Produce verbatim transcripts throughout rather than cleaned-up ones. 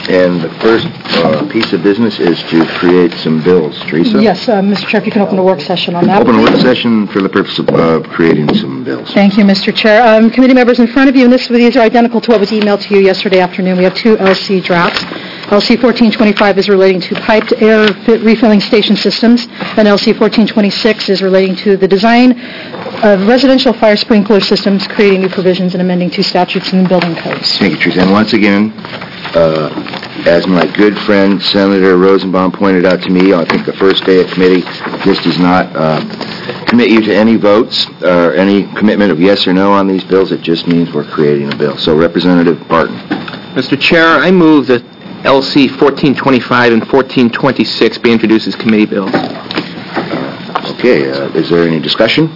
And the first uh, piece of business is to create some bills. Teresa? Yes, uh, Mister Chair, if you can open a work session on that. Open a please. work session for the purpose of uh, creating some bills. Thank you, Mister Chair. Um, committee members, in front of you, and this, these are identical to what was emailed to you yesterday afternoon. We have two L C drafts. L C fourteen twenty-five is relating to piped air fit refilling station systems, and L C fourteen twenty-six is relating to the design of residential fire sprinkler systems, creating new provisions and amending two statutes in the building codes. Thank you, Teresa. And once again, uh, as my good friend Senator Rosenbaum pointed out to me, I think the first day of committee, this does not uh, commit you to any votes or any commitment of yes or no on these bills. It just means we're creating a bill. So, Representative Barton. Mister Chair, I move that L C fourteen twenty-five and fourteen twenty-six be introduced as committee bills. Okay, uh, is there any discussion?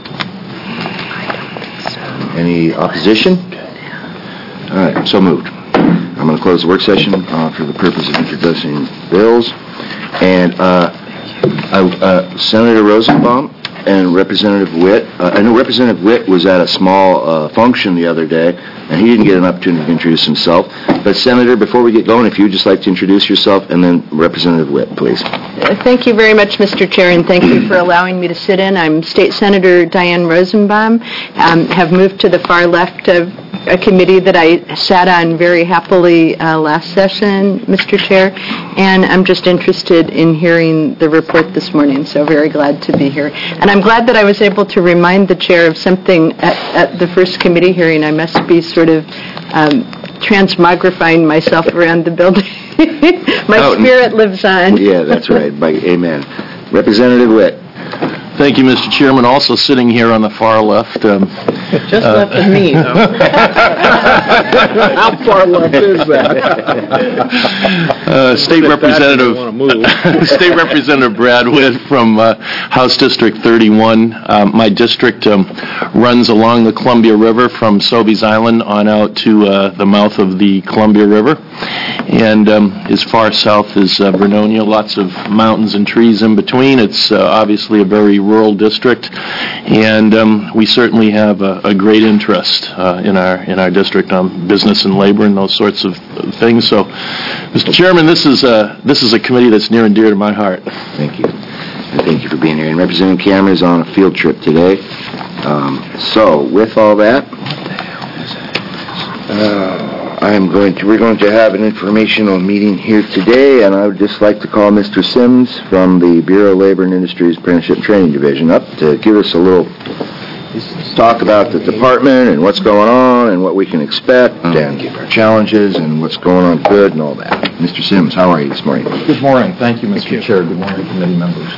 Any opposition? All right, so moved. I'm going to close the work session uh, for the purpose of introducing bills. And uh, I, uh, Senator Rosenbaum and Representative Witt, uh, I know Representative Witt was at a small uh, function the other day, and he didn't get an opportunity to introduce himself. But, Senator, before we get going, if you would just like to introduce yourself, and then Representative Witt, please. Thank you very much, Mister Chair, and thank you for allowing me to sit in. I'm State Senator Diane Rosenbaum. Um, have moved to the far left of a committee that I sat on very happily uh, last session, Mister Chair, and I'm just interested in hearing the report this morning, so very glad to be here. And I'm glad that I was able to remind the Chair of something at, at the first committee hearing. I must be sort of um, transmogrifying myself around the building. My oh, spirit lives on. Yeah, that's right. By, amen. Representative Witt. Thank you, Mister Chairman. Also sitting here on the far left. Um, Just uh, left of me. How far left is that? uh, State Representative, State Representative Brad Witt from uh, House District thirty-one. Uh, my district um, runs along the Columbia River from Sobeys Island on out to uh, the mouth of the Columbia River, and um, as far south as uh, Vernonia. Lots of mountains and trees in between. It's uh, obviously a very rural district, and um, we certainly have a, a great interest uh, in our in our district on business and labor and those sorts of things. So, Mister Chairman, this is a this is a committee that's near and dear to my heart. Thank you, and thank you for being here. And Representative Cameron is on a field trip today. Um, so, with all that, uh, I am going to. We're going to have an informational meeting here today, and I would just like to call Mister Sims from the Bureau of Labor and Industries Apprenticeship and Training Division up to give us a little talk about the department and what's going on and what we can expect and our challenges and what's going on good and all that. Mister Sims, how are you this morning? Good morning. Thank you, Mister Thank you. Chair. Good morning, committee members.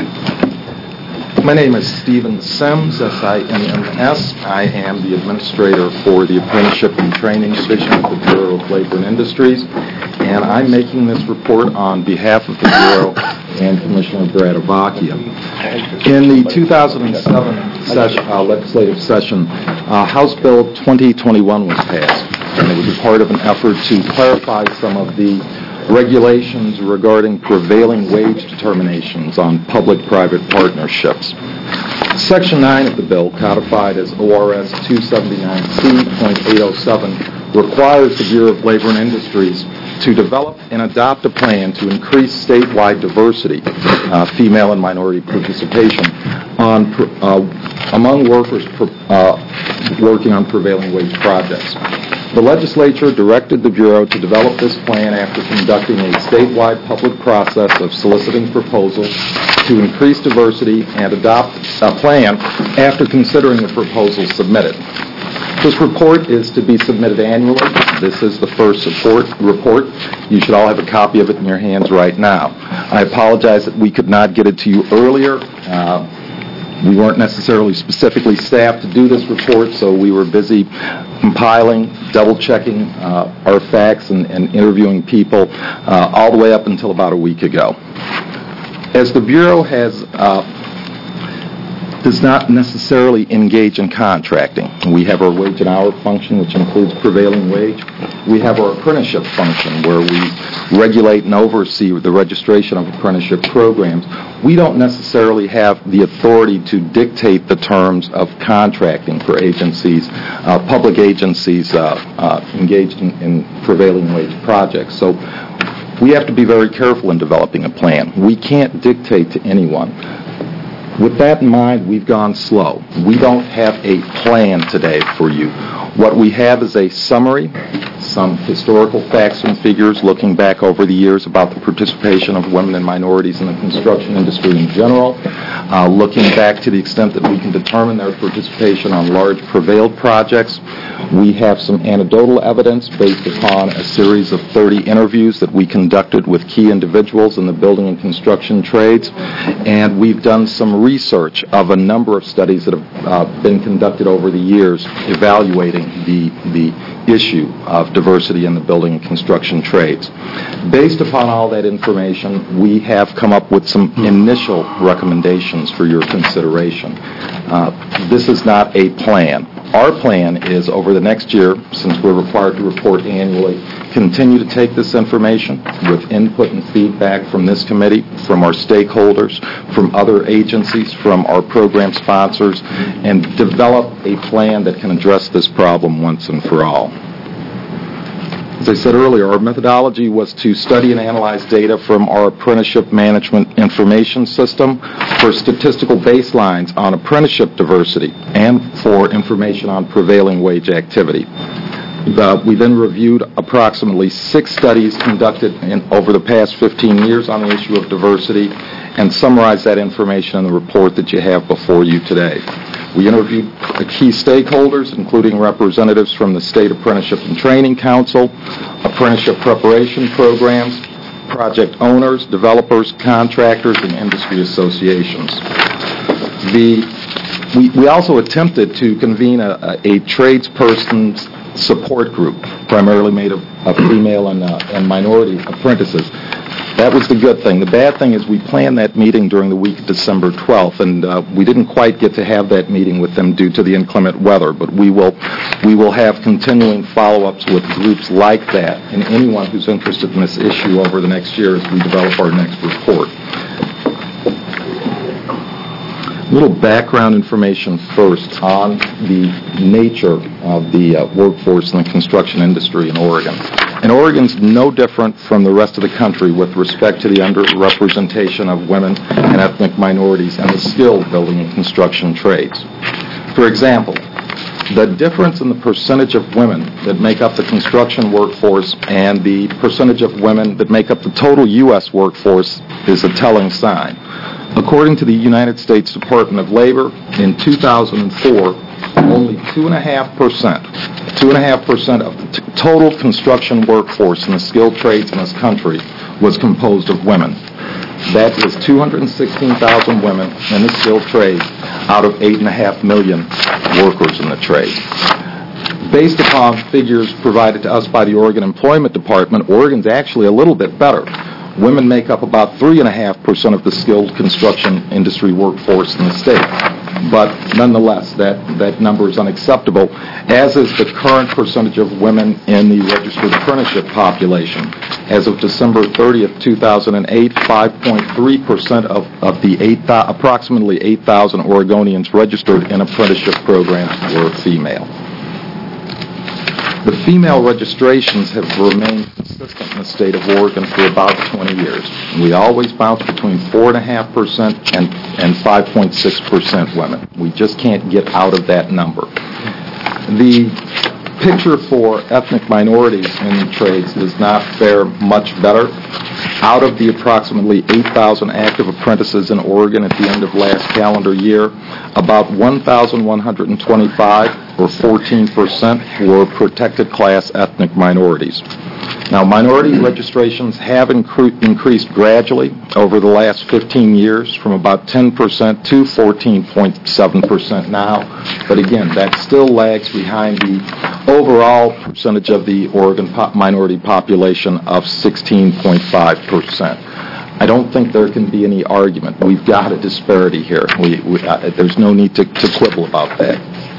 My name is Stephen Sims, S I M M S. I am the administrator for the Apprenticeship and Training Division of the Bureau of Labor and Industries, and I'm making this report on behalf of the Bureau and Commissioner Brad Avakia. In the two thousand seven session, uh, legislative session, uh, House Bill twenty twenty-one was passed, and it was a part of an effort to clarify some of the regulations regarding prevailing wage determinations on public-private partnerships. Section nine of the bill, codified as O R S two seventy-nine C point eight oh seven, requires the Bureau of Labor and Industries to develop and adopt a plan to increase statewide diversity, uh, female and minority participation, on uh, among workers uh, working on prevailing wage projects. The legislature directed the Bureau to develop this plan after conducting a statewide public process of soliciting proposals to increase diversity and adopt a plan after considering the proposals submitted. This report is to be submitted annually. This is the first support report. You should all have a copy of it in your hands right now. I apologize that we could not get it to you earlier. Uh, we weren't necessarily specifically staffed to do this report, so we were busy compiling, double-checking uh, our facts and, and interviewing people uh, all the way up until about a week ago. As the Bureau has uh, does not necessarily engage in contracting. We have our wage and hour function, which includes prevailing wage. We have our apprenticeship function, where we regulate and oversee the registration of apprenticeship programs. We don't necessarily have the authority to dictate the terms of contracting for agencies, uh, public agencies uh, uh, engaged in, in prevailing wage projects. So we have to be very careful in developing a plan. We can't dictate to anyone. With that in mind, we've gone slow. We don't have a plan today for you. What we have is a summary, some historical facts and figures looking back over the years about the participation of women and minorities in the construction industry in general, uh, looking back to the extent that we can determine their participation on large prevailed projects. We have some anecdotal evidence based upon a series of thirty interviews that we conducted with key individuals in the building and construction trades, and we've done some research of a number of studies that have uh, been conducted over the years evaluating the, the issue of diversity in the building and construction trades. Based upon all that information, we have come up with some initial recommendations for your consideration. Uh, this is not a plan. Our plan is, over the next year, since we're required to report annually, continue to take this information with input and feedback from this committee, from our stakeholders, from other agencies, from our program sponsors, and develop a plan that can address this problem once and for all. As I said earlier, our methodology was to study and analyze data from our apprenticeship management information system for statistical baselines on apprenticeship diversity and for information on prevailing wage activity. Uh, we then reviewed approximately six studies conducted in, over the past fifteen years on the issue of diversity and summarized that information in the report that you have before you today. We interviewed key stakeholders, including representatives from the State Apprenticeship and Training Council, apprenticeship preparation programs, project owners, developers, contractors, and industry associations. The, we, we also attempted to convene a, a, a tradesperson's support group, primarily made of, of female and, uh, and minority apprentices. That was the good thing. The bad thing is we planned that meeting during the week of December twelfth, and uh, we didn't quite get to have that meeting with them due to the inclement weather, but we will we will have continuing follow-ups with groups like that and anyone who's interested in this issue over the next year as we develop our next report. A little background information first on the nature of the uh, workforce in the construction industry in Oregon. And Oregon's no different from the rest of the country with respect to the underrepresentation of women and ethnic minorities in the skilled building and construction trades. For example, the difference in the percentage of women that make up the construction workforce and the percentage of women that make up the total U S workforce is a telling sign. According to the United States Department of Labor, in two thousand four, only two point five percent, two point five percent of the t- total construction workforce in the skilled trades in this country was composed of women. That is two hundred sixteen thousand women in the skilled trades out of eight point five million workers in the trade. Based upon figures provided to us by the Oregon Employment Department, Oregon's actually a little bit better. Women make up about three point five percent of the skilled construction industry workforce in the state. But nonetheless, that, that number is unacceptable, as is the current percentage of women in the registered apprenticeship population. As of December thirtieth, two thousand eight, five point three percent of, of the eight, approximately eight thousand Oregonians registered in apprenticeship programs were female. The female registrations have remained consistent in the state of Oregon for about twenty years. We always bounce between four point five percent and, and five point six percent women. We just can't get out of that number. The picture for ethnic minorities in the trades does not fare much better. Out of the approximately eight thousand active apprentices in Oregon at the end of last calendar year, about one thousand one hundred twenty-five, or fourteen percent, were protected class ethnic minorities. Now, minority registrations have incre- increased gradually over the last fifteen years from about ten percent to fourteen point seven percent now. But again, that still lags behind the overall percentage of the Oregon po- minority population of sixteen point five percent. I don't think there can be any argument. We've got a disparity here. We, we, uh, there's no need to, to quibble about that.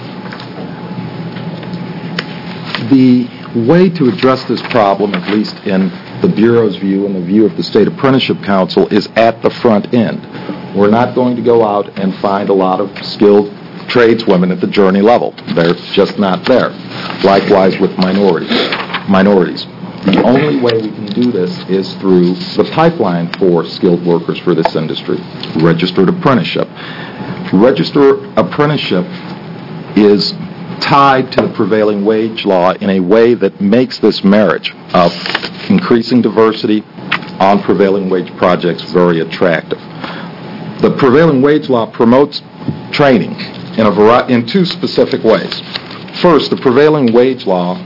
The way to address this problem, at least in the Bureau's view and the view of the State Apprenticeship Council, is at the front end. We're not going to go out and find a lot of skilled tradeswomen at the journey level. They're just not there. Likewise with minorities. minorities. The only way we can do this is through the pipeline for skilled workers for this industry, registered apprenticeship. Registered apprenticeship is tied to the prevailing wage law in a way that makes this marriage of increasing diversity on prevailing wage projects very attractive. The prevailing wage law promotes training in a variety, in two specific ways. First, the prevailing wage law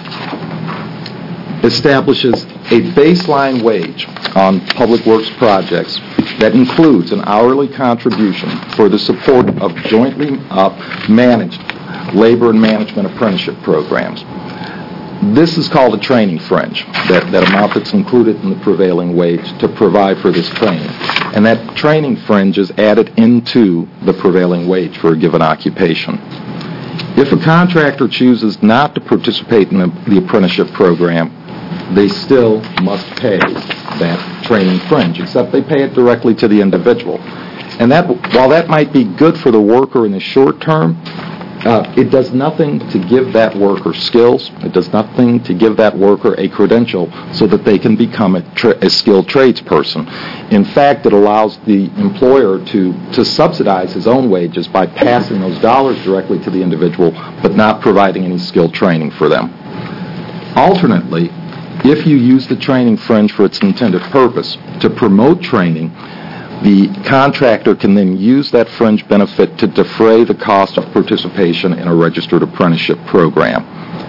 establishes a baseline wage on public works projects that includes an hourly contribution for the support of jointly uh, managed labor and management apprenticeship programs. This is called a training fringe, that, that amount that's included in the prevailing wage to provide for this training. And that training fringe is added into the prevailing wage for a given occupation. If a contractor chooses not to participate in the, the apprenticeship program, they still must pay that training fringe, except they pay it directly to the individual. And that, while that might be good for the worker in the short term, Uh, it does nothing to give that worker skills. It does nothing to give that worker a credential so that they can become a, tra- a skilled tradesperson. In fact, it allows the employer to, to subsidize his own wages by passing those dollars directly to the individual, but not providing any skilled training for them. Alternately, if you use the training fringe for its intended purpose to promote training, the contractor can then use that fringe benefit to defray the cost of participation in a registered apprenticeship program.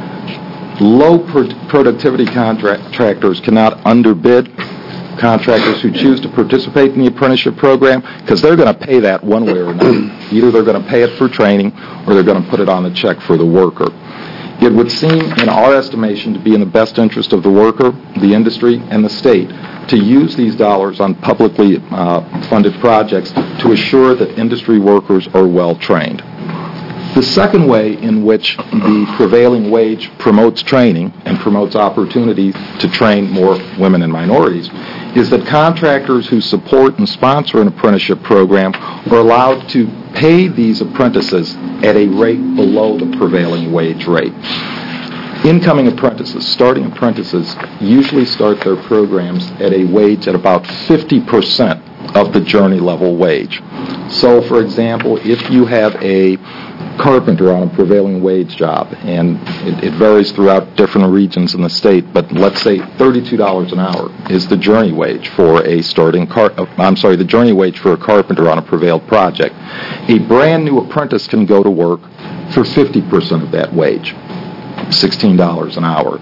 Low pro- productivity contractors cannot underbid contractors who choose to participate in the apprenticeship program, because they're going to pay that one way or another. Either they're going to pay it for training or they're going to put it on the check for the worker. It would seem, in our estimation, to be in the best interest of the worker, the industry, and the state to use these dollars on publicly uh, funded projects to assure that industry workers are well trained. The second way in which the prevailing wage promotes training and promotes opportunities to train more women and minorities is that contractors who support and sponsor an apprenticeship program are allowed to pay these apprentices at a rate below the prevailing wage rate. Incoming apprentices, starting apprentices, usually start their programs at a wage at about fifty percent of the journey level wage. So, for example, if you have a carpenter on a prevailing wage job, and it, it varies throughout different regions in the state, but let's say thirty-two dollars an hour is the journey wage for a starting car, I'm sorry, the journey wage for a carpenter on a prevailed project. A brand new apprentice can go to work for fifty percent of that wage, sixteen dollars an hour.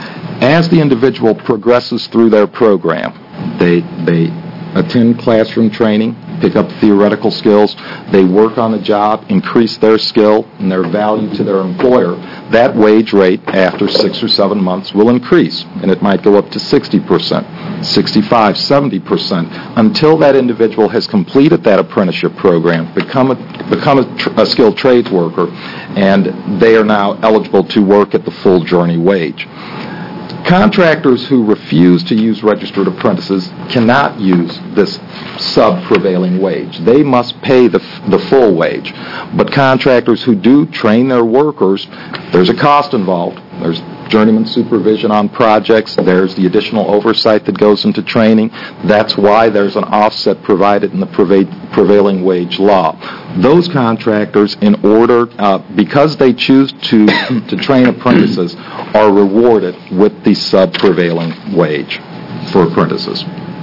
As the individual progresses through their program, they they attend classroom training, pick up theoretical skills, they work on the job, increase their skill and their value to their employer. That wage rate after six or seven months will increase, and it might go up to sixty percent, sixty-five, seventy percent, until that individual has completed that apprenticeship program, become a, become a, tr- a skilled trades worker, and they are now eligible to work at the full journey wage. Contractors who refuse to use registered apprentices cannot use this sub-prevailing wage. They must pay the, the full wage. But contractors who do train their workers, there's a cost involved. There's journeyman supervision on projects. There's the additional oversight that goes into training. That's why there's an offset provided in the preva- prevailing wage law. Those contractors, in order, uh, because they choose to, to train apprentices, are rewarded with the sub-prevailing wage for apprentices.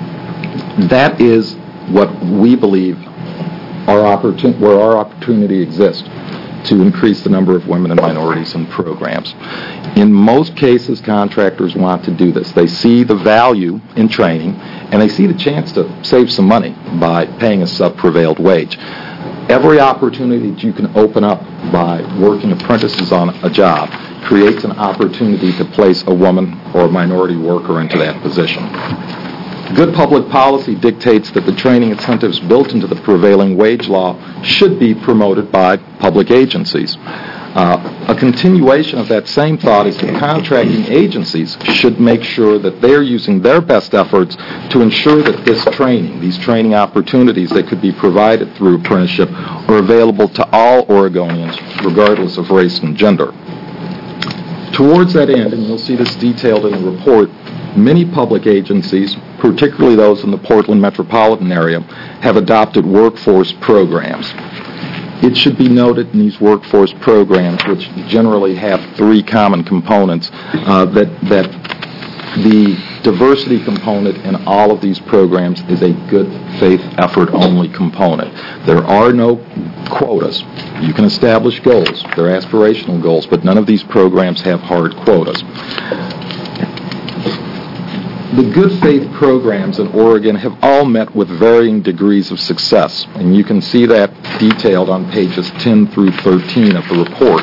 That is what we believe our opportun- where our opportunity exists to increase the number of women and minorities in programs. In most cases, contractors want to do this. They see the value in training, and they see the chance to save some money by paying a sub-prevailed wage. Every opportunity that you can open up by working apprentices on a job creates an opportunity to place a woman or a minority worker into that position. Good public policy dictates that the training incentives built into the prevailing wage law should be promoted by public agencies. Uh, a continuation of that same thought is that contracting agencies should make sure that they're using their best efforts to ensure that this training, these training opportunities that could be provided through apprenticeship, are available to all Oregonians, regardless of race and gender. Towards that end, and you'll see this detailed in the report, many public agencies, particularly those in the Portland metropolitan area, have adopted workforce programs. It should be noted in these workforce programs, which generally have three common components, uh, that, that the diversity component in all of these programs is a good faith effort only component. There are no quotas. You can establish goals. They're aspirational goals, but none of these programs have hard quotas. The good faith programs in Oregon have all met with varying degrees of success, and you can see that detailed on pages ten through thirteen of the report.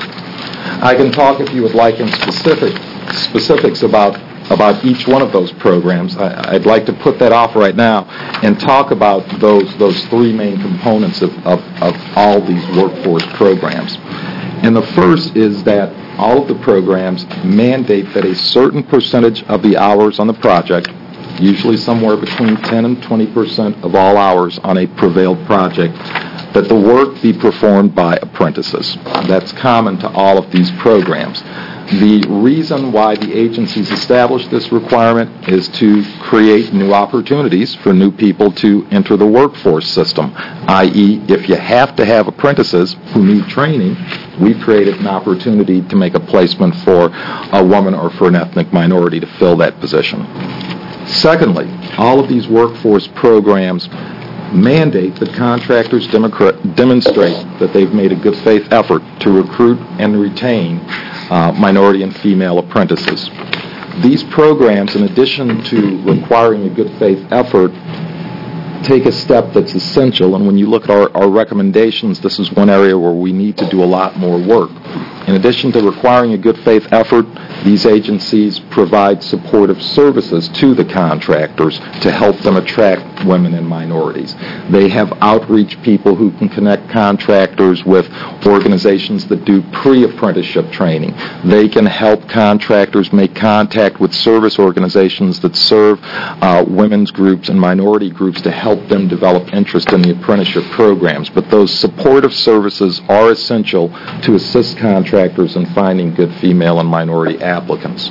I can talk, if you would like, in specific specifics about about each one of those programs. I, I'd like to put that off right now and talk about those those three main components of, of, of all these workforce programs. And the first is that all of the programs mandate that a certain percentage of the hours on the project, usually somewhere between ten and twenty percent of all hours on a prevailed project, that the work be performed by apprentices. That's common to all of these programs. The reason why the agencies established this requirement is to create new opportunities for new people to enter the workforce system, that is, if you have to have apprentices who need training, we've created an opportunity to make a placement for a woman or for an ethnic minority to fill that position. Secondly, all of these workforce programs mandate that contractors democra- demonstrate that they've made a good faith effort to recruit and retain uh, minority and female apprentices. These programs, in addition to requiring a good faith effort, take a step that's essential, and when you look at our, our recommendations, this is one area where we need to do a lot more work. In addition to requiring a good faith effort, these agencies provide supportive services to the contractors to help them attract women and minorities. They have outreach people who can connect contractors with organizations that do pre-apprenticeship training. They can help contractors make contact with service organizations that serve uh, women's groups and minority groups to help them develop interest in the apprenticeship programs. But those supportive services are essential to assist contractors in finding good female and minority applicants.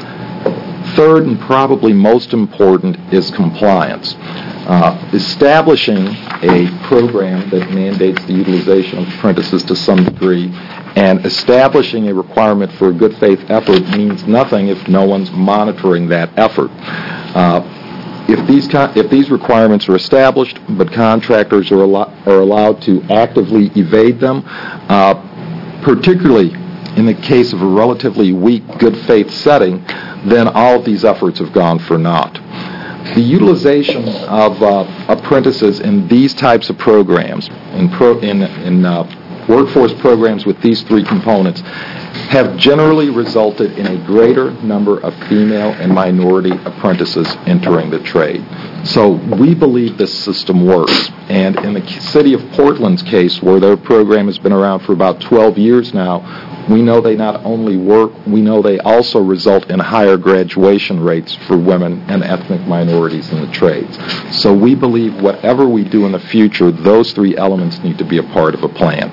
Third, and probably most important, is compliance. Uh, establishing a program that mandates the utilization of apprentices to some degree and establishing a requirement for a good faith effort means nothing if no one's monitoring that effort. Uh, If these con- if these requirements are established, but contractors are, al- are allowed to actively evade them, uh, particularly in the case of a relatively weak good faith setting, then all of these efforts have gone for naught. The utilization of uh, apprentices in these types of programs, in, pro- in, in uh, workforce programs with these three components, have generally resulted in a greater number of female and minority apprentices entering the trade. So we believe this system works. And in the city of Portland's case, where their program has been around for about twelve years now, we know they not only work, we know they also result in higher graduation rates for women and ethnic minorities in the trades. So we believe whatever we do in the future, those three elements need to be a part of a plan.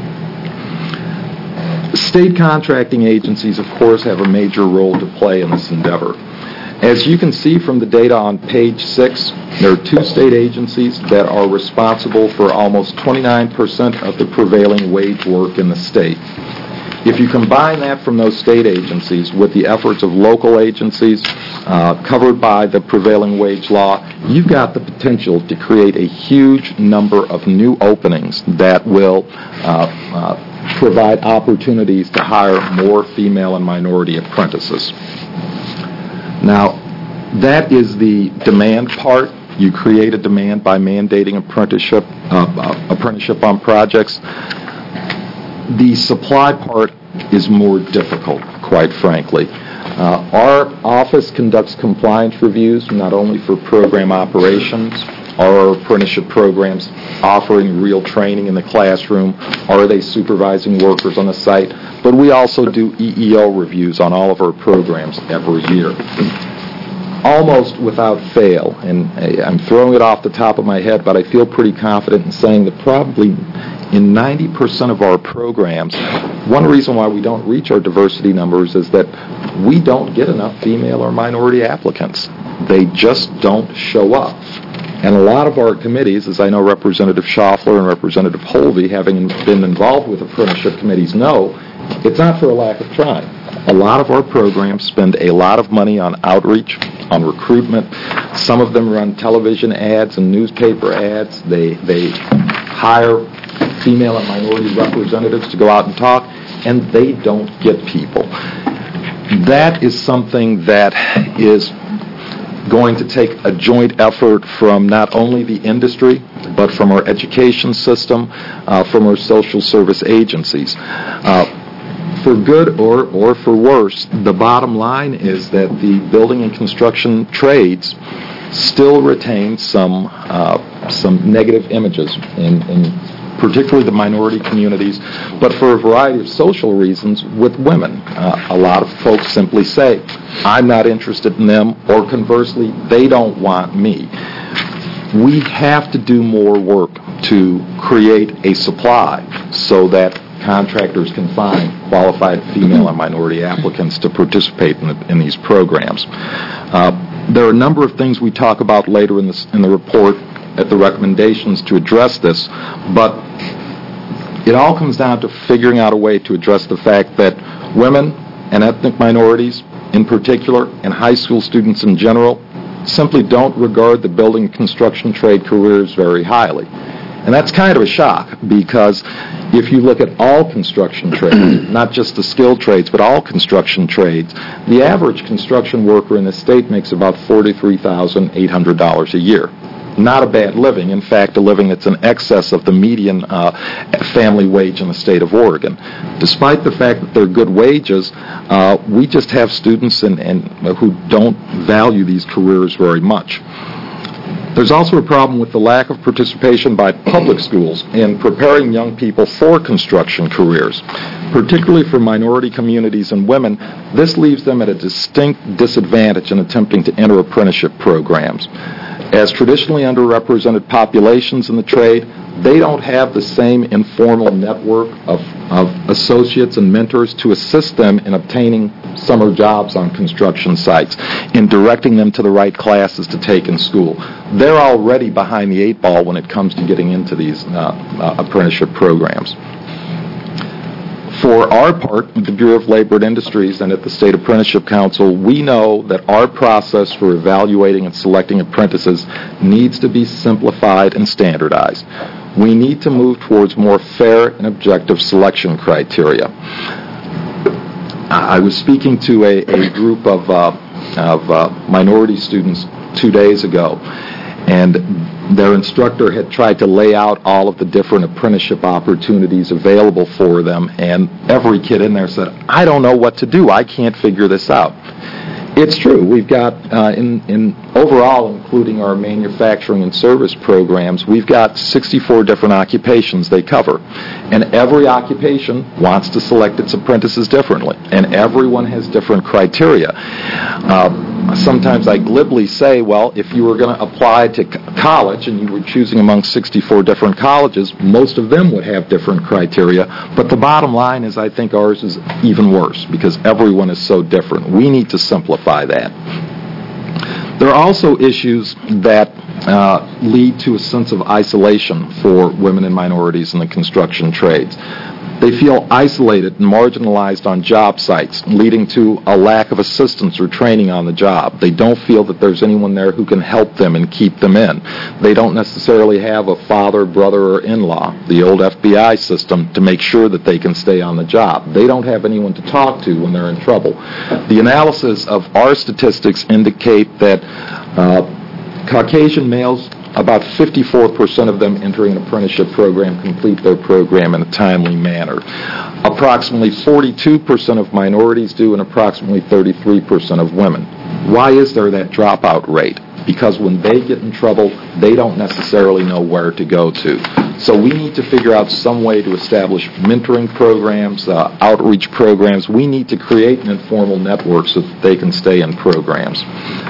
State contracting agencies, of course, have a major role to play in this endeavor. As you can see from the data on page six, there are two state agencies that are responsible for almost twenty-nine percent of the prevailing wage work in the state. If you combine that from those state agencies with the efforts of local agencies uh, covered by the prevailing wage law, you've got the potential to create a huge number of new openings that will uh, uh, provide opportunities to hire more female and minority apprentices. Now, that is the demand part. You create a demand by mandating apprenticeship, uh, uh, apprenticeship on projects. The supply part is more difficult, quite frankly. Uh, Our office conducts compliance reviews, not only for program operations, are our apprenticeship programs offering real training in the classroom, are they supervising workers on the site, but we also do E E O reviews on all of our programs every year. Almost without fail, and uh, I'm throwing it off the top of my head, but I feel pretty confident in saying that probably in ninety percent of our programs, one reason why we don't reach our diversity numbers is that we don't get enough female or minority applicants. They just don't show up. And a lot of our committees, as I know Representative Schaffler and Representative Holvey, having been involved with apprenticeship committees, know it's not for a lack of trying. A lot of our programs spend a lot of money on outreach, on recruitment. Some of them run television ads and newspaper ads. They they hire female and minority representatives to go out and talk, and they don't get people. That is something that is going to take a joint effort from not only the industry, but from our education system, uh, from our social service agencies. Uh, For good or, or for worse, the bottom line is that the building and construction trades still retain some uh, some negative images, in, in particularly the minority communities, but for a variety of social reasons with women. Uh, a lot of folks simply say, I'm not interested in them, or conversely, they don't want me. We have to do more work to create a supply so that contractors can find qualified female and minority applicants to participate in, the, in these programs. Uh, there are a number of things we talk about later in, this, in the report at the recommendations to address this, but it all comes down to figuring out a way to address the fact that women and ethnic minorities in particular, and high school students in general, simply don't regard the building and construction trade careers very highly. And that's kind of a shock, because if you look at all construction trades, not just the skilled trades, but all construction trades, the average construction worker in the state makes about forty-three thousand eight hundred dollars a year. Not a bad living. In fact, a living that's in excess of the median uh, family wage in the state of Oregon. Despite the fact that they're good wages, uh, we just have students in, in, who don't value these careers very much. There's also a problem with the lack of participation by public schools in preparing young people for construction careers. Particularly for minority communities and women, this leaves them at a distinct disadvantage in attempting to enter apprenticeship programs. As traditionally underrepresented populations in the trade, they don't have the same informal network of, of associates and mentors to assist them in obtaining summer jobs on construction sites, in directing them to the right classes to take in school. They're already behind the eight ball when it comes to getting into these uh, uh, apprenticeship programs. For our part, at the Bureau of Labor and Industries and at the State Apprenticeship Council, we know that our process for evaluating and selecting apprentices needs to be simplified and standardized. We need to move towards more fair and objective selection criteria. I was speaking to a, a group of, uh, of uh, minority students two days ago, and their instructor had tried to lay out all of the different apprenticeship opportunities available for them, and every kid in there said, I don't know what to do. I can't figure this out. It's true. We've got, uh, in, in overall, including our manufacturing and service programs, we've got sixty-four different occupations they cover. And every occupation wants to select its apprentices differently. And everyone has different criteria. Uh, sometimes I glibly say, well, if you were going to apply to c- college and you were choosing among sixty-four different colleges, most of them would have different criteria. But the bottom line is I think ours is even worse because everyone is so different. We need to simplify that. There are also issues that uh, lead to a sense of isolation for women and minorities in the construction trades. They feel isolated and marginalized on job sites, leading to a lack of assistance or training on the job. They don't feel that there's anyone there who can help them and keep them in. They don't necessarily have a father, brother, or in-law, the old F B I system, to make sure that they can stay on the job. They don't have anyone to talk to when they're in trouble. The analysis of our statistics indicate that uh, Caucasian males about fifty-four percent of them entering an apprenticeship program complete their program in a timely manner. Approximately forty-two percent of minorities do, and approximately thirty-three percent of women. Why is there that dropout rate? Because when they get in trouble, they don't necessarily know where to go to. So we need to figure out some way to establish mentoring programs, uh, outreach programs. We need to create an informal network so that they can stay in programs.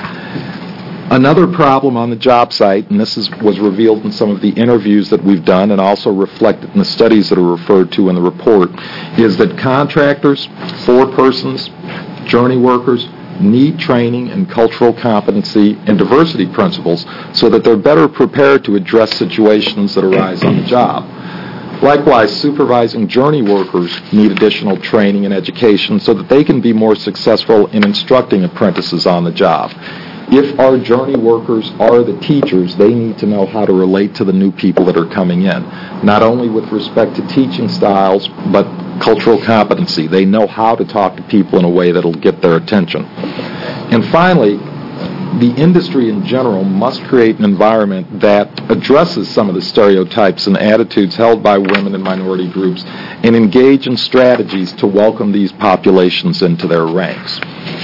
Another problem on the job site, and this is, was revealed in some of the interviews that we've done and also reflected in the studies that are referred to in the report, is that contractors, forepersons, journey workers, need training in cultural competency and diversity principles so that they're better prepared to address situations that arise on the job. Likewise, supervising journey workers need additional training and education so that they can be more successful in instructing apprentices on the job. If our journey workers are the teachers, they need to know how to relate to the new people that are coming in, not only with respect to teaching styles, but cultural competency. They know how to talk to people in a way that will get their attention. And finally, the industry in general must create an environment that addresses some of the stereotypes and attitudes held by women and minority groups and engage in strategies to welcome these populations into their ranks.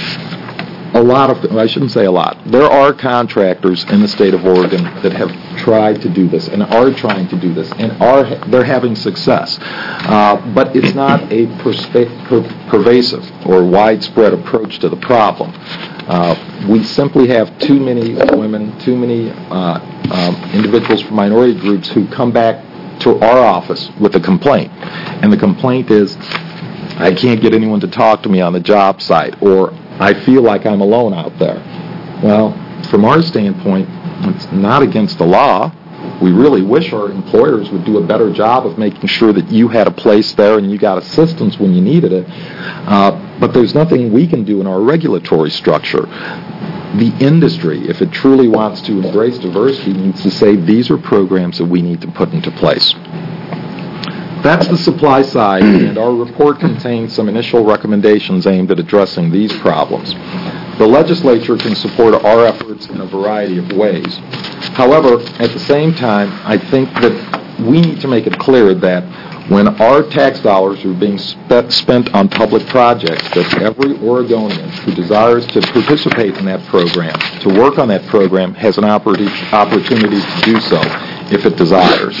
A lot of, I shouldn't say a lot, there are contractors in the state of Oregon that have tried to do this and are trying to do this and are they're having success. Uh, but it's not a perspe- per- pervasive or widespread approach to the problem. Uh, we simply have too many women, too many uh, um, individuals from minority groups who come back to our office with a complaint. And the complaint is, I can't get anyone to talk to me on the job site, or I feel like I'm alone out there. Well, from our standpoint, it's not against the law. We really wish our employers would do a better job of making sure that you had a place there and you got assistance when you needed it. Uh, but there's nothing we can do in our regulatory structure. The industry, if it truly wants to embrace diversity, needs to say these are programs that we need to put into place. That's the supply side, and our report contains some initial recommendations aimed at addressing these problems. The legislature can support our efforts in a variety of ways. However, at the same time, I think that we need to make it clear that when our tax dollars are being spe- spent on public projects, that every Oregonian who desires to participate in that program, to work on that program, has an oppor- opportunity to do so if it desires.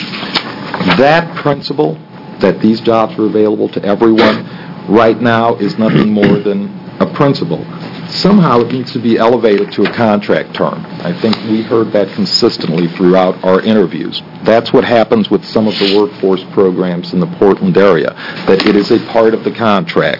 That principle, that these jobs are available to everyone, right now is nothing more than a principle. Somehow it needs to be elevated to a contract term. I think we heard that consistently throughout our interviews. That's what happens with some of the workforce programs in the Portland area, that it is a part of the contract.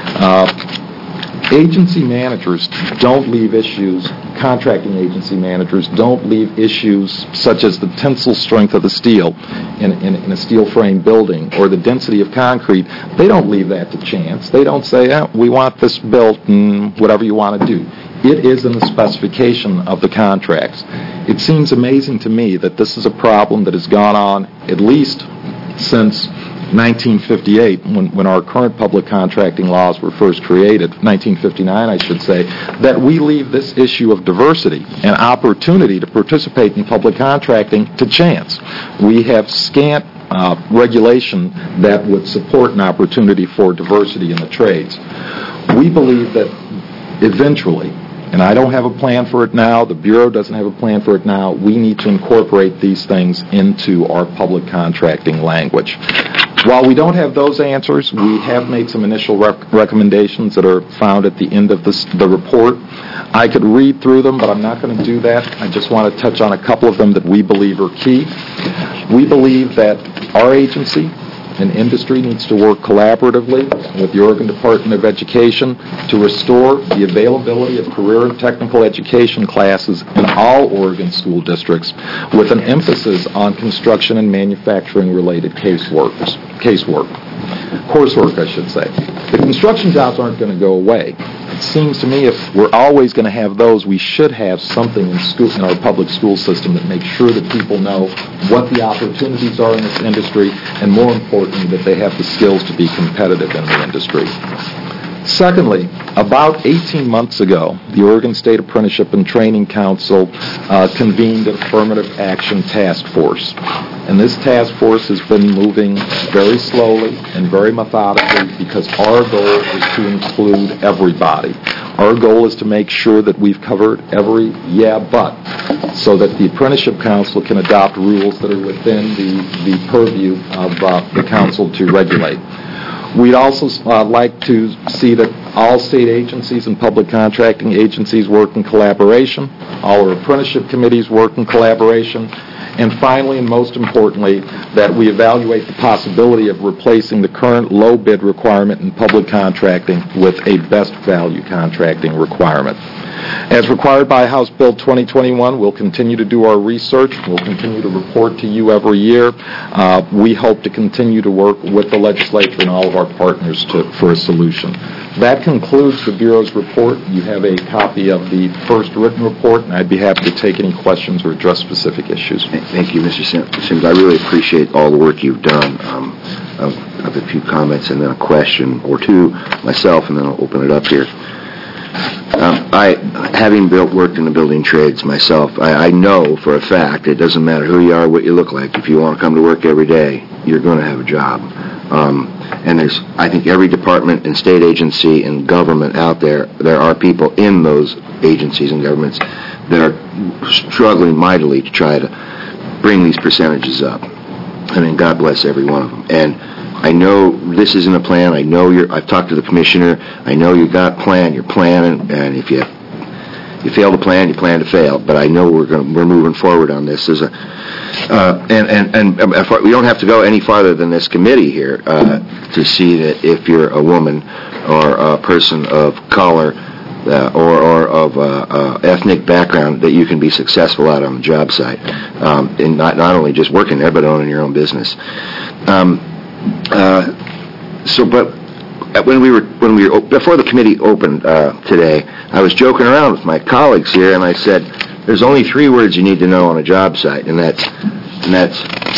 Uh, Agency managers don't leave issues, contracting agency managers don't leave issues such as the tensile strength of the steel in, in, in a steel frame building or the density of concrete. They don't leave that to chance. They don't say, oh, we want this built and whatever you want to do. It is in the specification of the contracts. It seems amazing to me that this is a problem that has gone on at least since nineteen fifty-eight, when, when our current public contracting laws were first created, nineteen fifty-nine, I should say, that we leave this issue of diversity and opportunity to participate in public contracting to chance. We have scant uh, regulation that would support an opportunity for diversity in the trades. We believe that eventually, and I don't have a plan for it now, the Bureau doesn't have a plan for it now, we need to incorporate these things into our public contracting language. While we don't have those answers, we have made some initial rec- recommendations that are found at the end of this, the report. I could read through them, but I'm not going to do that. I just want to touch on a couple of them that we believe are key. We believe that our agency and industry needs to work collaboratively with the Oregon Department of Education to restore the availability of career and technical education classes in all Oregon school districts with an emphasis on construction and manufacturing-related casework, casework, coursework, I should say. The construction jobs aren't going to go away. It seems to me if we're always going to have those, we should have something in school, in our public school system that makes sure that people know what the opportunities are in this industry, and more importantly, that they have the skills to be competitive in the industry. Secondly, about eighteen months ago, the Oregon State Apprenticeship and Training Council uh, convened an affirmative action task force. And this task force has been moving very slowly and very methodically because our goal is to include everybody. Our goal is to make sure that we've covered every yeah but, so that the Apprenticeship Council can adopt rules that are within the, the purview of uh, the council to regulate. We'd also uh, like to see that all state agencies and public contracting agencies work in collaboration, all our apprenticeship committees work in collaboration, and finally, and most importantly, that we evaluate the possibility of replacing the current low bid requirement in public contracting with a best value contracting requirement. As required by House Bill twenty twenty-one, we'll continue to do our research. We'll continue to report to you every year. Uh, we hope to continue to work with the legislature and all of our partners to, for a solution. That concludes the Bureau's report. You have a copy of the first written report, and I'd be happy to take any questions or address specific issues. Thank you, Mister Sims. I really appreciate all the work you've done. Um, I have a few comments and then a question or two myself, and then I'll open it up here. Um, I, having built, worked in the building trades myself, I, I know for a fact it doesn't matter who you are, what you look like. If you want to come to work every day, you're going to have a job. Um, and there's, I think, every department and state agency and government out there, there are people in those agencies and governments that are struggling mightily to try to bring these percentages up. I mean, God bless every one of them. And I know this isn't a plan. I know you're, I've talked to the commissioner. I know you got a plan. You're planning, and if you you fail to plan, you plan to fail. But I know we're going we're moving forward on this. As a uh, and and and uh, we don't have to go any farther than this committee here uh, to see that if you're a woman or a person of color uh, or or of uh, uh, ethnic background, that you can be successful out on the job site, um, and not not only just working there, but owning your own business. Um, Uh, so, but when we were when we were before the committee opened uh, today, I was joking around with my colleagues here, and I said, "There's only three words you need to know on a job site, and that's and that's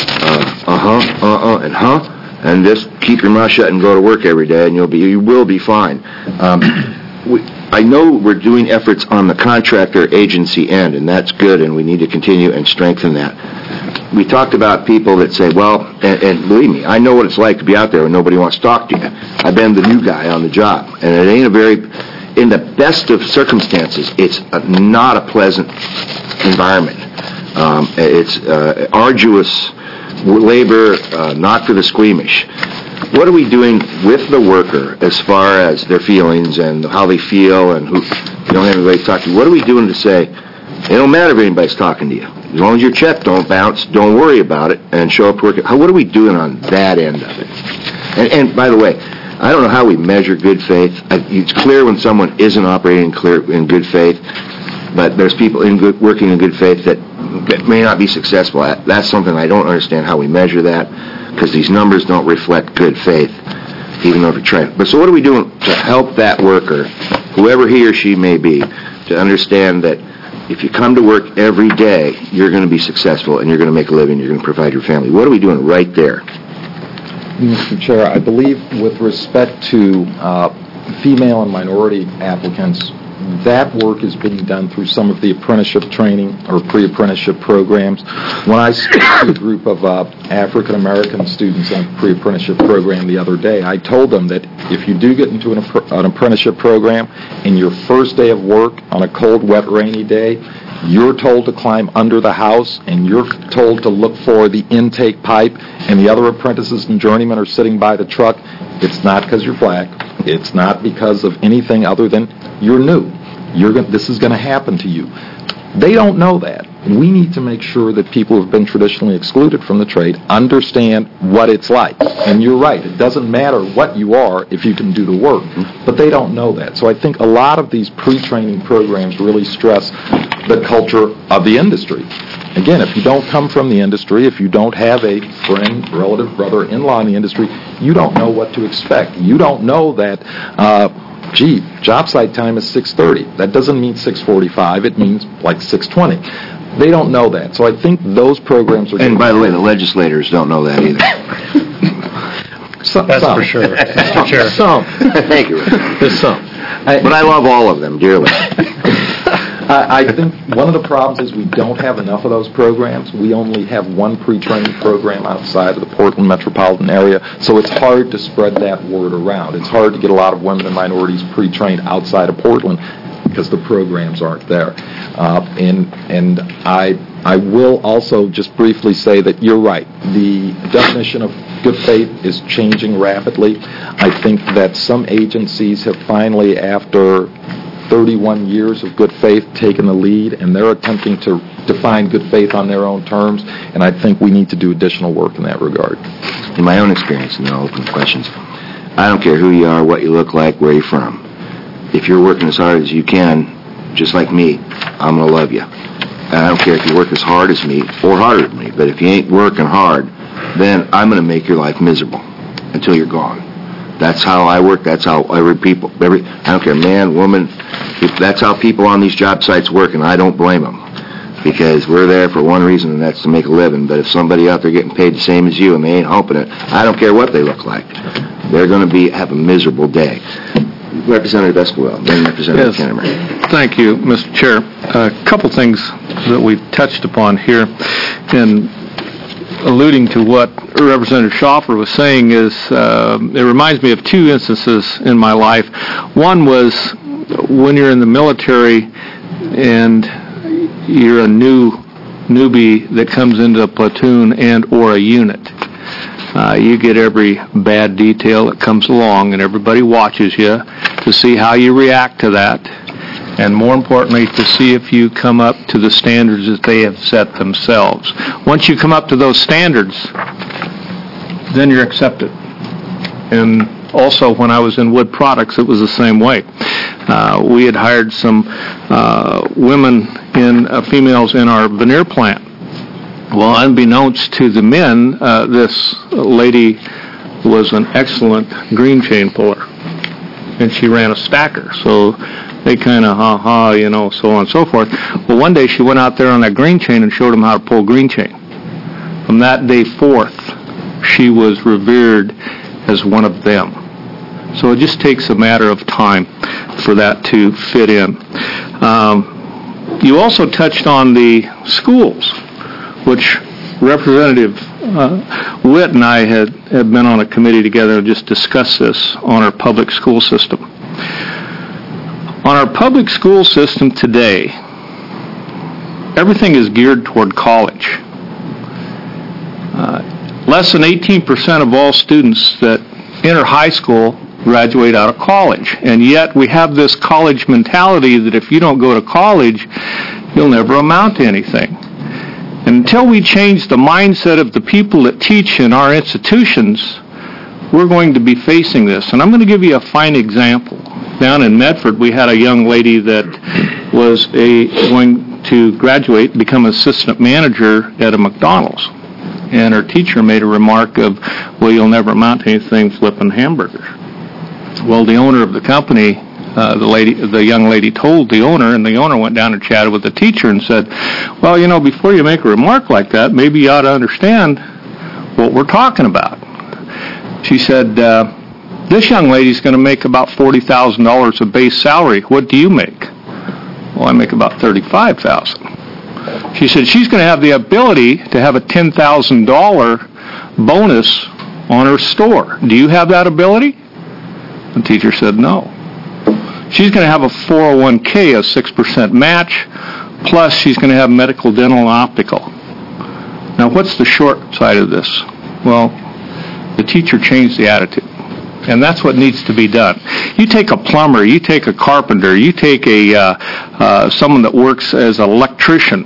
uh, uh-huh, uh-uh, and huh, and just keep your mouth shut and go to work every day, and you'll be you will be fine." Um, we, I know we're doing efforts on the contractor agency end, and that's good, and we need to continue and strengthen that. We talked about people that say, well, and, and believe me, I know what it's like to be out there when nobody wants to talk to you. I've been the new guy on the job, and it ain't a very, in the best of circumstances, it's a, not a pleasant environment. Um, it's uh, arduous labor, uh, not for the squeamish. What are we doing with the worker as far as their feelings and how they feel and who you don't have anybody to talk to? What are we doing to say, it don't matter if anybody's talking to you. As long as your check don't bounce, don't worry about it, and show up to work. How, what are we doing on that end of it? And, and by the way, I don't know how we measure good faith. I, it's clear when someone isn't operating clear in good faith, but there's people in good, working in good faith that, that may not be successful at. That's something I don't understand how we measure that, because these numbers don't reflect good faith, even though they're trying. But so what are we doing to help that worker, whoever he or she may be, to understand that if you come to work every day, you're going to be successful and you're going to make a living, you're going to provide your family? What are we doing right there? Mister Chair, I believe with respect to uh, female and minority applicants, that work is being done through some of the apprenticeship training or pre-apprenticeship programs. When I spoke to a group of uh, African-American students in a pre-apprenticeship program the other day, I told them that if you do get into an, an apprenticeship program and your first day of work on a cold, wet, rainy day, you're told to climb under the house and you're told to look for the intake pipe, and the other apprentices and journeymen are sitting by the truck, it's not because you're black. It's not because of anything other than you're new. You're going, this is going to happen to you. They don't know that. We need to make sure that people who have been traditionally excluded from the trade understand what it's like. And you're right, it doesn't matter what you are if you can do the work, but they don't know that. So I think a lot of these pre-training programs really stress the culture of the industry. Again, if you don't come from the industry, if you don't have a friend, relative, brother, in-law in the industry, you don't know what to expect. You don't know that, uh, gee, job site time is six thirty. That doesn't mean six forty-five. It means like six twenty. They don't know that. So I think those programs are... And by the way, the legislators don't know that either. Some, That's some. for sure. Mister Chair. Some. Thank you, Rick. There's some. I- But I love all of them dearly. I, I think one of the problems is we don't have enough of those programs. We only have one pre-training program outside of the Portland metropolitan area, so it's hard to spread that word around. It's hard to get a lot of women and minorities pre-trained outside of Portland because the programs aren't there. Uh, and and I I will also just briefly say that you're right. The definition of good faith is changing rapidly. I think that some agencies have finally, after thirty-one years of good faith, taken the lead, and they're attempting to define good faith on their own terms, and I think we need to do additional work in that regard. In my own experience, and then I'll open the questions, I don't care who you are, what you look like, where you're from. If you're working as hard as you can, just like me, I'm going to love you. And I don't care if you work as hard as me or harder than me, but if you ain't working hard, then I'm going to make your life miserable until you're gone. That's how I work. That's how every people, every, I don't care, man, woman, if that's how people on these job sites work, and I don't blame them. Because we're there for one reason, and that's to make a living. But if somebody out there getting paid the same as you and they ain't humping it, I don't care what they look like. They're going to be have a miserable day. Representative Esquivel, then Representative Yes. Kennemer. Thank you, Mister Chair. A couple things that we've touched upon here, and alluding to what Representative Schoffer was saying is, uh, it reminds me of two instances in my life. One was when you're in the military and you're a new newbie that comes into a platoon and or a unit. Uh, you get every bad detail that comes along, and everybody watches you to see how you react to that, and more importantly, to see if you come up to the standards that they have set themselves. Once you come up to those standards, then you're accepted. And also, when I was in Wood Products, it was the same way. Uh, we had hired some uh, women, in uh, females in our veneer plant. Well, unbeknownst to the men, uh, this lady was an excellent green chain puller, and she ran a stacker. So they kind of ha-ha, you know, so on and so forth. Well, one day she went out there on that green chain and showed them how to pull green chain. From that day forth, she was revered as one of them. So it just takes a matter of time for that to fit in. Um, you also touched on the schools, which Representative uh, Witt and I had, had been on a committee together and just discussed this on our public school system. On our public school system today, everything is geared toward college. Uh, less than eighteen percent of all students that enter high school graduate out of college. And yet we have this college mentality that if you don't go to college, you'll never amount to anything. And until we change the mindset of the people that teach in our institutions, we're going to be facing this. And I'm going to give you a fine example. Down in Medford, we had a young lady that was a going to graduate and become assistant manager at a McDonald's. And her teacher made a remark of, well, you'll never amount to anything flipping hamburgers. Well, the owner of the company, uh, the lady, the young lady told the owner, and the owner went down and chatted with the teacher and said, well, you know, before you make a remark like that, maybe you ought to understand what we're talking about. She said, uh, this young lady's going to make about forty thousand dollars of base salary. What do you make? Well, I make about thirty-five thousand dollars. She said she's going to have the ability to have a ten thousand dollars bonus on her store. Do you have that ability? The teacher said no. She's going to have a four oh one k, a six percent match, plus she's going to have medical, dental, and optical. Now, what's the short side of this? Well, the teacher changed the attitude. And that's what needs to be done. You take a plumber, you take a carpenter, you take a uh, uh, someone that works as an electrician.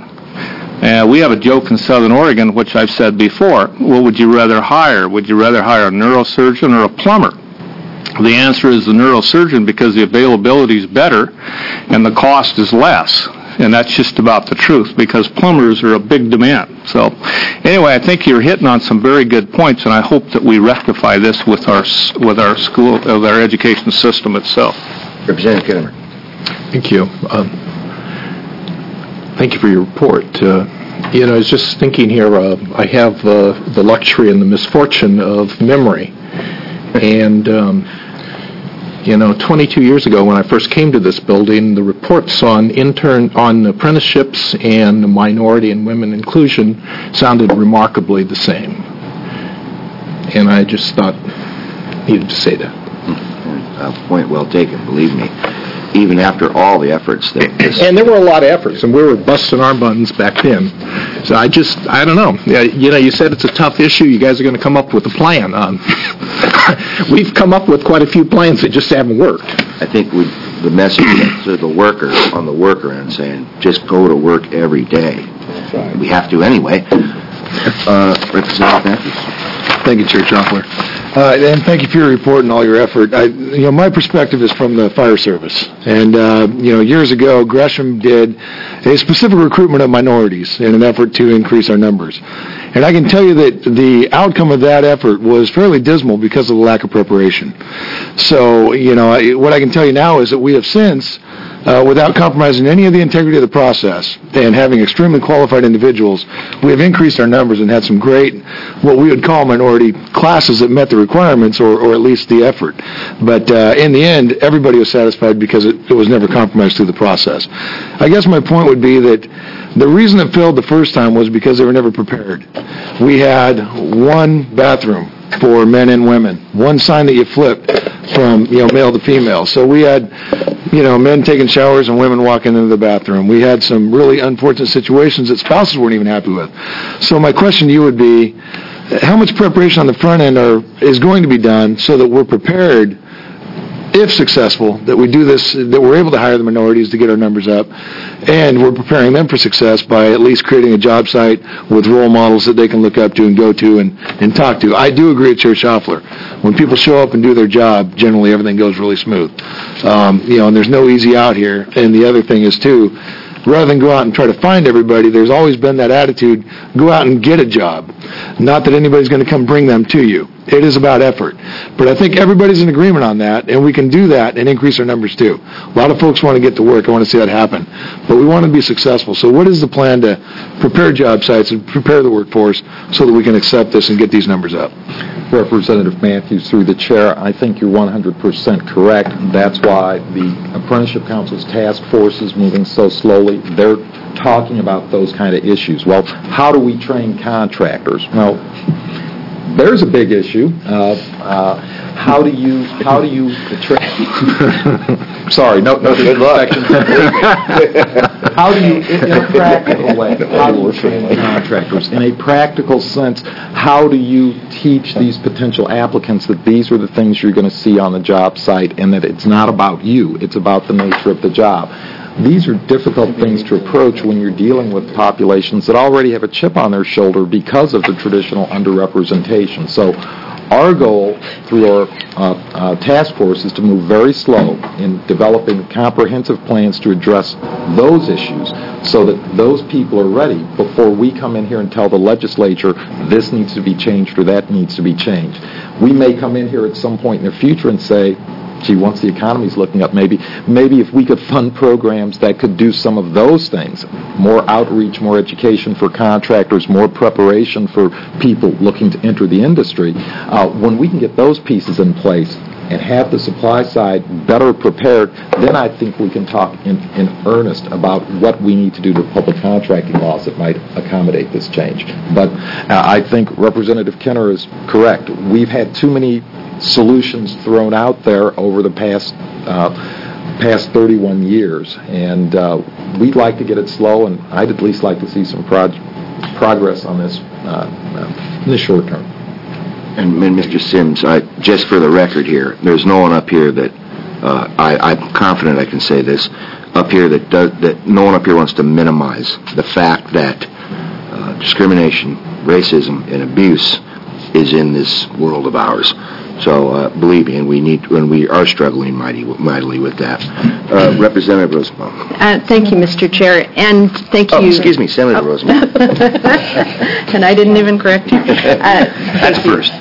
Uh, we have a joke in Southern Oregon, which I've said before. What would you rather hire? Would you rather hire a neurosurgeon or a plumber? The answer is the neurosurgeon, because the availability is better and the cost is less. And that's just about the truth, because plumbers are a big demand. So anyway, I think you're hitting on some very good points, and I hope that we rectify this with our with our school, with our education system itself. Representative Kennemer. Thank you. Um, thank you for your report. Uh, you know, I was just thinking here, uh, I have uh, the luxury and the misfortune of memory. And, um, you know, twenty-two years ago when I first came to this building, the reports on intern, on apprenticeships and minority and women inclusion sounded remarkably the same. And I just thought, needed to say that. Uh, point well taken, believe me. Even after all the efforts that this... And there were a lot of efforts, and we were busting our buttons back then. So I just, I don't know. Yeah, you know, you said it's a tough issue. You guys are going to come up with a plan. Um, we've come up with quite a few plans that just haven't worked. I think we, the message to the worker, on the worker end, saying, just go to work every day. Right. We have to anyway. Uh, Representative Matthews. Thank you, Chair Chopler. Uh, and thank you for your report and all your effort. I, you know, my perspective is from the fire service. And, uh, you know, years ago, Gresham did a specific recruitment of minorities in an effort to increase our numbers. And I can tell you that the outcome of that effort was fairly dismal because of the lack of preparation. So, you know, I, what I can tell you now is that we have since, uh, without compromising any of the integrity of the process and having extremely qualified individuals, we have increased our numbers and had some great, what we would call minority classes that met the requirements or, or at least the effort. But uh, in the end, everybody was satisfied because it, it was never compromised through the process. I guess my point would be that the reason it failed the first time was because they were never prepared. We had one bathroom for men and women, one sign that you flipped from, you know, male to female. So we had, you know, men taking showers and women walking into the bathroom. We had some really unfortunate situations that spouses weren't even happy with. So my question to you would be, how much preparation on the front end are, is going to be done so that we're prepared, if successful, that we do this, that we're able to hire the minorities to get our numbers up, and we're preparing them for success by at least creating a job site with role models that they can look up to and go to and, and talk to. I do agree with Chair Schaffler. When people show up and do their job, generally everything goes really smooth. Um, you know, and there's no easy out here. And the other thing is, too, rather than go out and try to find everybody, there's always been that attitude, go out and get a job. Not that anybody's going to come bring them to you. It is about effort. But I think everybody's in agreement on that, and we can do that and increase our numbers too. A lot of folks want to get to work. I want to see that happen. But we want to be successful. So what is the plan to prepare job sites and prepare the workforce so that we can accept this and get these numbers up? Representative Matthews, through the chair, I think you're one hundred percent correct. That's why the Apprenticeship Council's task force is moving so slowly. They're talking about those kind of issues. Well, how do we train contractors? Well, there's a big issue. Uh, uh, how do you, how do you train? Sorry, no, no Good luck. How do you, in a practical way, how do you train contractors? In a practical sense, how do you teach these potential applicants that these are the things you're going to see on the job site and that it's not about you, it's about the nature of the job? These are difficult things to approach when you're dealing with populations that already have a chip on their shoulder because of the traditional underrepresentation. So our goal through our uh, uh, task force is to move very slow in developing comprehensive plans to address those issues so that those people are ready before we come in here and tell the legislature this needs to be changed or that needs to be changed. We may come in here at some point in the future and say, gee, once the economy's looking up, maybe maybe if we could fund programs that could do some of those things, more outreach, more education for contractors, more preparation for people looking to enter the industry, uh, when we can get those pieces in place and have the supply side better prepared, then I think we can talk in, in earnest about what we need to do to public contracting laws that might accommodate this change. But uh, I think Representative Kenner is correct. We've had too many solutions thrown out there over the past uh, past thirty-one years, and uh, we'd like to get it slow, and I'd at least like to see some prog- progress on this uh, in the short term. And, and Mister Sims, I, just for the record here, there's no one up here that, uh, I, I'm confident I can say this, up here that does, that no one up here wants to minimize the fact that uh, discrimination, racism, and abuse is in this world of ours. So uh, believe me, and we need, and we are struggling mighty, mightily with that. Uh, Representative Rosenbaum. Uh, thank you, Mister Chair, and thank Oh, you. excuse me, Senator Oh. Rosenbaum. And I didn't even correct you. Uh, That's first.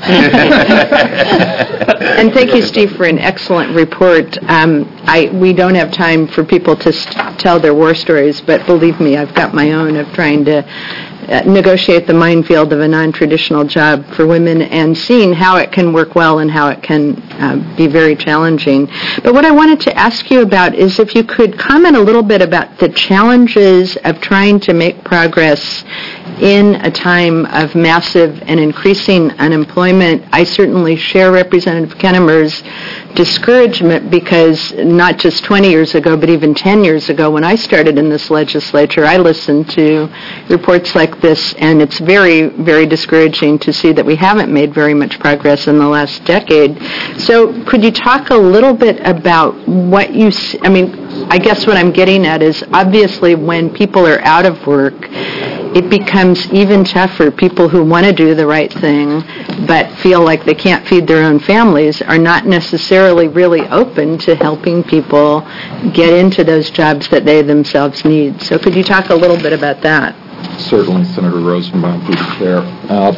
And thank you, Steve, for an excellent report. Um, I we don't have time for people to st- tell their war stories, but believe me, I've got my own of trying to uh, negotiate the minefield of a non-traditional job for women and seeing how it can work well and how it can uh, be very challenging. But what I wanted to ask you about is if you could comment a little bit about the challenges of trying to make progress in a time of massive and increasing unemployment. I certainly share Representative Kennemer's discouragement because not just twenty years ago, but even ten years ago when I started in this legislature, I listened to reports like this, and it's very, very discouraging to see that we haven't made very much progress in the last decade. So could you talk a little bit about what you, s- I mean, I guess what I'm getting at is obviously when people are out of work, it becomes even tougher. People who want to do the right thing but feel like they can't feed their own families are not necessarily really open to helping people get into those jobs that they themselves need. So could you talk a little bit about that? Certainly, Senator Rosenbaum, through the chair. Uh,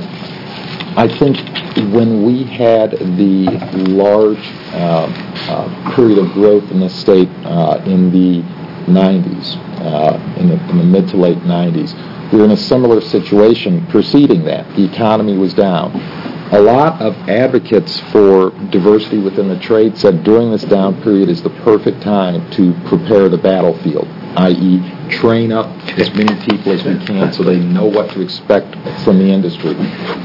I think when we had the large uh, uh, period of growth in the state uh, in the nineties, uh, in, the, in the mid to late nineties, we were in a similar situation preceding that. The economy was down. A lot of advocates for diversity within the trade said during this down period is the perfect time to prepare the battlefield, that is train up as many people as we can so they know what to expect from the industry.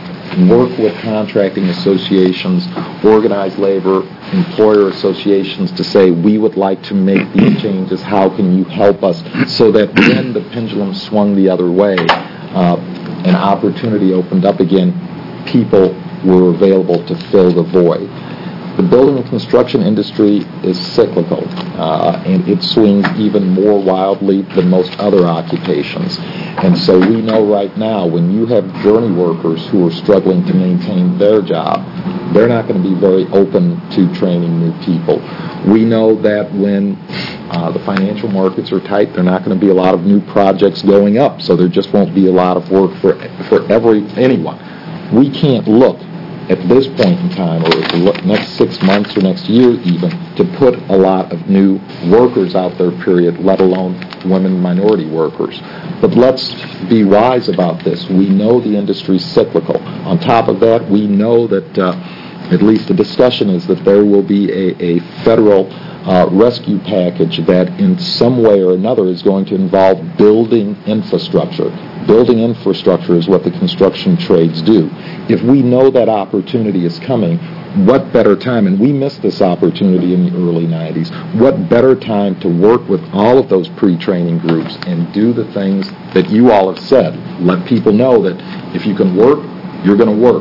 Work with contracting associations, organized labor, employer associations to say, we would like to make these changes, how can you help us? So that when the pendulum swung the other way, uh, an opportunity opened up again, people were available to fill the void. The building and construction industry is cyclical, uh, and it swings even more wildly than most other occupations. And so we know right now when you have journey workers who are struggling to maintain their job, they're not going to be very open to training new people. We know that when uh, the financial markets are tight, there are not going to be a lot of new projects going up, so there just won't be a lot of work for, for every anyone. We can't look at this point in time, or the next six months or next year even, to put a lot of new workers out there, period, let alone women and minority workers. But let's be wise about this. We know the industry's cyclical. On top of that, we know that, uh, at least the discussion is that there will be a, a federal uh, rescue package that in some way or another is going to involve building infrastructure. Building infrastructure is what the construction trades do. If we know that opportunity is coming, what better time, and we missed this opportunity in the early nineties, what better time to work with all of those pre-training groups and do the things that you all have said. Let people know that if you can work, you're going to work.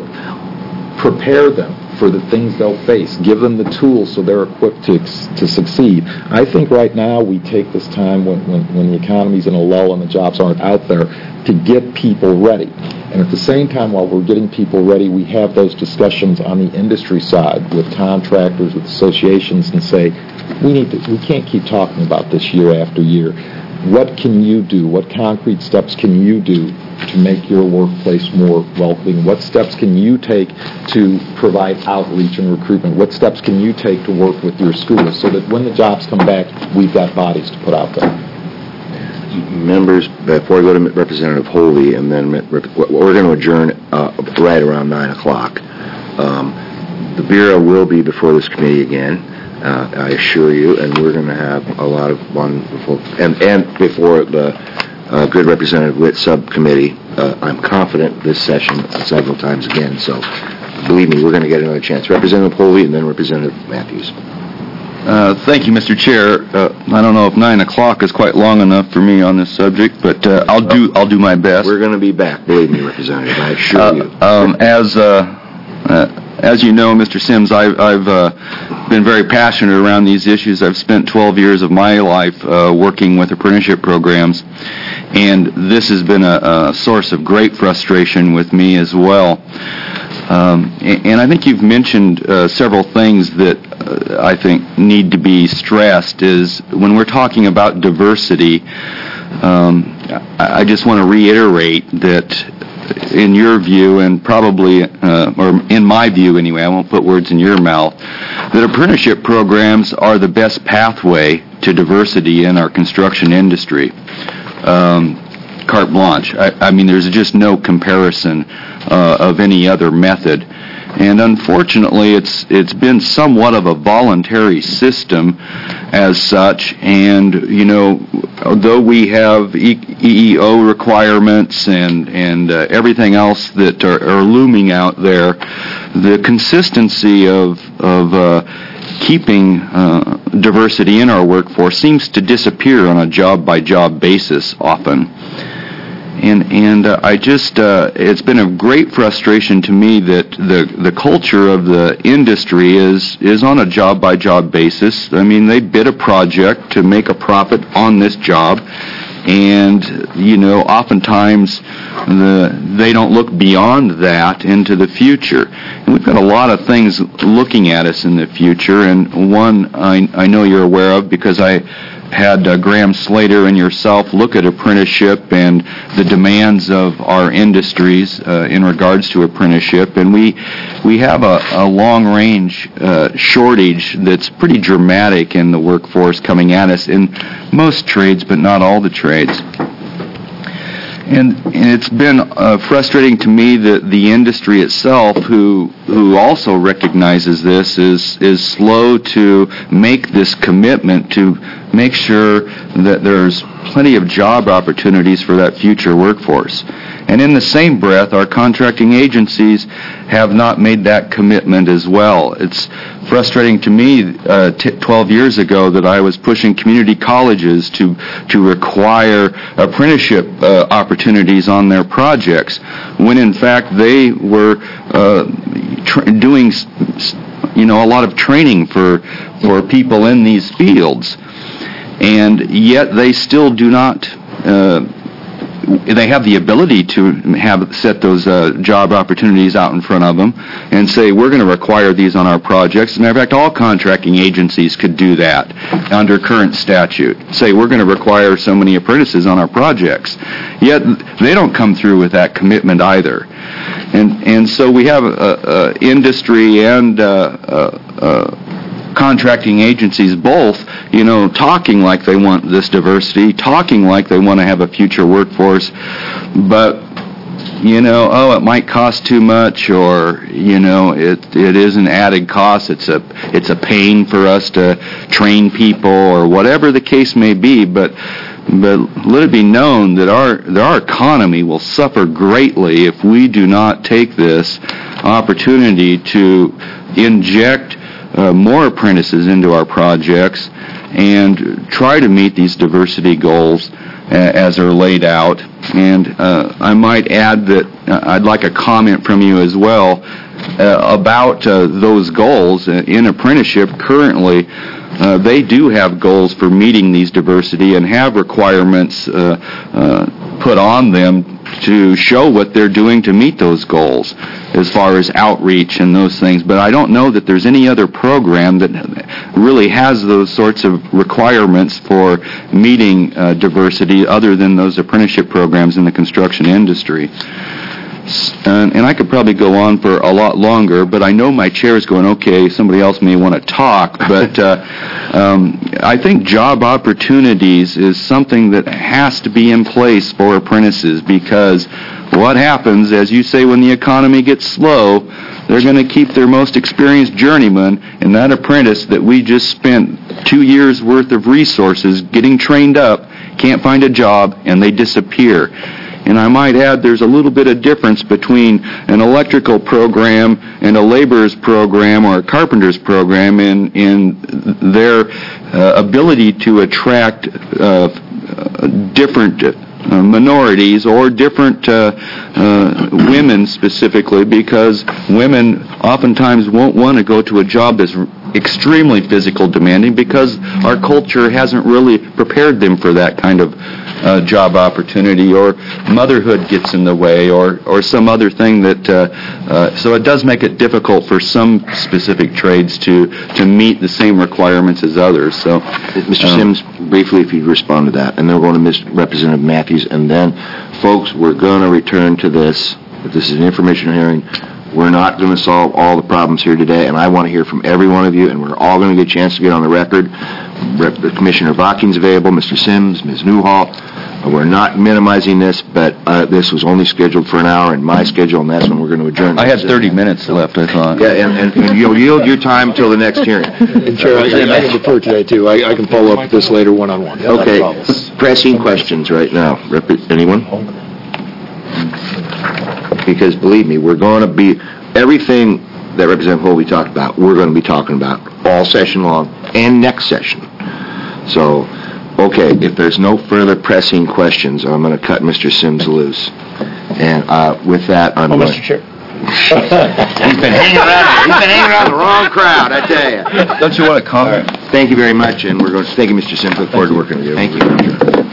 Prepare them for the things they'll face. Give them the tools so they're equipped to to succeed. I think right now we take this time when, when, when the economy's in a lull and the jobs aren't out there to get people ready. And at the same time, while we're getting people ready, we have those discussions on the industry side with contractors, with associations, and say, we need to, we can't keep talking about this year after year. What can you do? What concrete steps can you do to make your workplace more welcoming? What steps can you take to provide outreach and recruitment? What steps can you take to work with your schools so that when the jobs come back, we've got bodies to put out there? Members, before I go to Representative Holey, and then we're going to adjourn uh, right around nine o'clock. Um, the Bureau will be before this committee again, uh, I assure you, and we're going to have a lot of wonderful, and, and before the uh, Good Representative Witt Subcommittee, uh, I'm confident this session several times again, so believe me, we're going to get another chance. Representative Holey and then Representative Matthews. Uh, thank you, Mister Chair. Uh, I don't know if nine o'clock is quite long enough for me on this subject, but uh, I'll do I'll do my best. We're going to be back, believe me, Representative. I assure uh, you. Um, as uh, uh, as you know, Mister Sims, I've, I've uh, been very passionate around these issues. I've spent twelve years of my life uh, working with apprenticeship programs, and this has been a, a source of great frustration with me as well. Um, and, and I think you've mentioned uh, several things that uh, I think need to be stressed is when we're talking about diversity, um, I, I just want to reiterate that in your view, and probably, uh, or in my view anyway, I won't put words in your mouth, that apprenticeship programs are the best pathway to diversity in our construction industry. Um, carte blanche. I, I mean, there's just no comparison uh, of any other method. And unfortunately, it's it's been somewhat of a voluntary system as such. And, you know, though we have E E O requirements and, and uh, everything else that are, are looming out there, the consistency of, of uh, keeping uh, diversity in our workforce seems to disappear on a job-by-job basis often. And and uh, I just, uh, it's been a great frustration to me that the the culture of the industry is is on a job-by-job basis. I mean, they bid a project to make a profit on this job, and, you know, oftentimes the they don't look beyond that into the future. And we've got a lot of things looking at us in the future, and one I, I know you're aware of because I had uh, Graham Slater and yourself look at apprenticeship and the demands of our industries uh, in regards to apprenticeship, and we we have a, a long-range uh, shortage that's pretty dramatic in the workforce coming at us in most trades, but not all the trades. And, and it's been uh, frustrating to me that the industry itself, who who also recognizes this, is is slow to make this commitment to make sure that there's plenty of job opportunities for that future workforce. And in the same breath, our contracting agencies have not made that commitment as well. It's frustrating to me uh, t- twelve years ago that I was pushing community colleges to to require apprenticeship uh, opportunities on their projects, when in fact they were uh, tra- doing you know a lot of training for for people in these fields, and yet they still do not. Uh, They have the ability to have set those uh, job opportunities out in front of them and say, we're going to require these on our projects. As a matter of fact, all contracting agencies could do that under current statute. Say, we're going to require so many apprentices on our projects. Yet, they don't come through with that commitment either. And and so we have uh, uh, industry and uh, uh, uh, contracting agencies both, you know, talking like they want this diversity, talking like they want to have a future workforce, but, you know, oh, it might cost too much, or, you know, it it is an added cost, it's a it's a pain for us to train people, or whatever the case may be, but but let it be known that our that our economy will suffer greatly if we do not take this opportunity to inject Uh, more apprentices into our projects and try to meet these diversity goals uh, as they're laid out. And uh, I might add that uh, I'd like a comment from you as well uh, about uh, those goals. Uh, in apprenticeship currently, uh, they do have goals for meeting these diversity and have requirements uh, uh, put on them to show what they're doing to meet those goals as far as outreach and those things. But I don't know that there's any other program that really has those sorts of requirements for meeting uh, diversity other than those apprenticeship programs in the construction industry. And, and I could probably go on for a lot longer, but I know my chair is going, okay, somebody else may want to talk, but uh, um, I think job opportunities is something that has to be in place for apprentices, because what happens, as you say, when the economy gets slow, they're going to keep their most experienced journeyman, and that apprentice that we just spent two years' worth of resources getting trained up can't find a job, and they disappear. And I might add there's a little bit of difference between an electrical program and a laborer's program or a carpenter's program in, in their uh, ability to attract uh, different uh, minorities or different uh, uh, women specifically, because women oftentimes won't want to go to a job that's extremely physical demanding because our culture hasn't really prepared them for that kind of Uh, job opportunity, or motherhood gets in the way, or, or some other thing that, uh, uh, so it does make it difficult for some specific trades to, to meet the same requirements as others. So, Mister um, Sims, briefly, if you'd respond to that, and then we're going to Miz Representative Matthews, and then, folks, we're going to return to this. If this is an information hearing, we're not going to solve all the problems here today, and I want to hear from every one of you, and we're all going to get a chance to get on the record. Rep- Commissioner Vaking's available, Mister Sims, Miz Newhall, We're not minimizing this, but uh, this was only scheduled for an hour in my schedule, and that's when we're going to adjourn. I had thirty minutes left, I thought. Yeah, and, and- and you'll yield your time till the next hearing. And Chair, I I can defer today, too. I I can follow up with this later one-on-one. Okay, pressing questions right now. Rep- Anyone? Because believe me, we're going to be, everything that Representative Holby talked about, we're going to be talking about all session long and next session. So, okay, if there's no further pressing questions, I'm going to cut Mister Sims loose. And uh, with that, I'm Oh, going... Mister Chair. He's been hanging around, he's been hanging around the wrong crowd, I tell you. Don't you want to comment? Thank you very much, and we're going to, thank you, Mister Sims, look forward to working with you. Thank you.